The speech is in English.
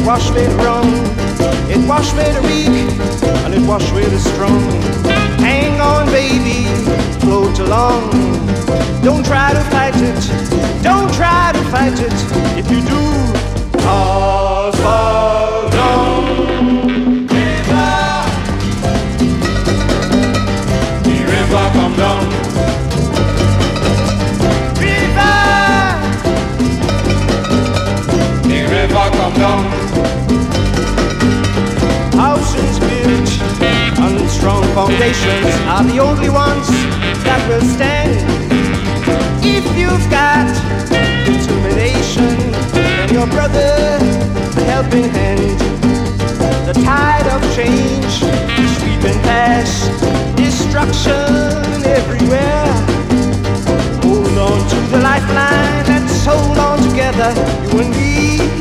wash away the wrong, it wash away the weak, and it wash away the strong. Hang on, baby, float along. Don't try to fight it, don't try to fight it. If you do, all fall down. The river come down. Come down. Houses built on strong foundations are the only ones that will stand. If you've got determination and your brother a helping hand, the tide of change sweeping past, destruction everywhere. Hold on to the lifeline, let's hold on together, you and me.